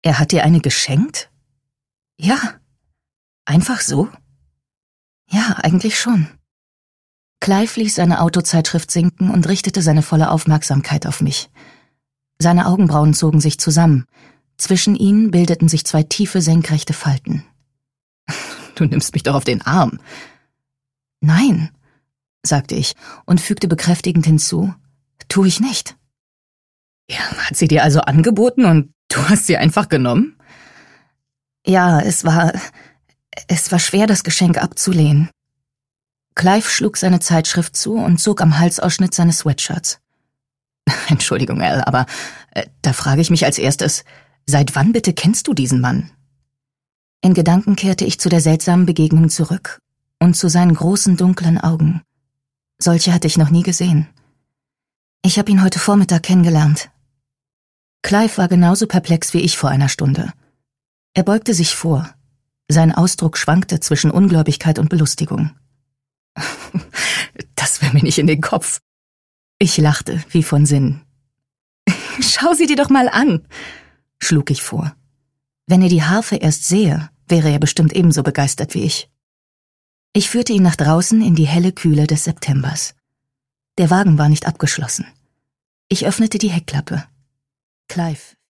Er hat dir eine geschenkt? Ja. Einfach so? Ja, eigentlich schon. Clive ließ seine Autozeitschrift sinken und richtete seine volle Aufmerksamkeit auf mich. Seine Augenbrauen zogen sich zusammen. Zwischen ihnen bildeten sich 2 tiefe, senkrechte Falten. Du nimmst mich doch auf den Arm. Nein, sagte ich und fügte bekräftigend hinzu, tu ich nicht. Ja, hat sie dir also angeboten und du hast sie einfach genommen? Ja, es war schwer, das Geschenk abzulehnen. Clive schlug seine Zeitschrift zu und zog am Halsausschnitt seines Sweatshirts. Entschuldigung, Al, aber da frage ich mich als erstes, seit wann bitte kennst du diesen Mann? In Gedanken kehrte ich zu der seltsamen Begegnung zurück und zu seinen großen, dunklen Augen. Solche hatte ich noch nie gesehen. Ich habe ihn heute Vormittag kennengelernt. Clive war genauso perplex wie ich vor einer Stunde. Er beugte sich vor. Sein Ausdruck schwankte zwischen Ungläubigkeit und Belustigung. Das will mir nicht in den Kopf. Ich lachte, wie von Sinnen. Schau sie dir doch mal an, schlug ich vor. Wenn er die Harfe erst sähe, wäre er bestimmt ebenso begeistert wie ich. Ich führte ihn nach draußen in die helle Kühle des Septembers. Der Wagen war nicht abgeschlossen. Ich öffnete die Heckklappe. Clive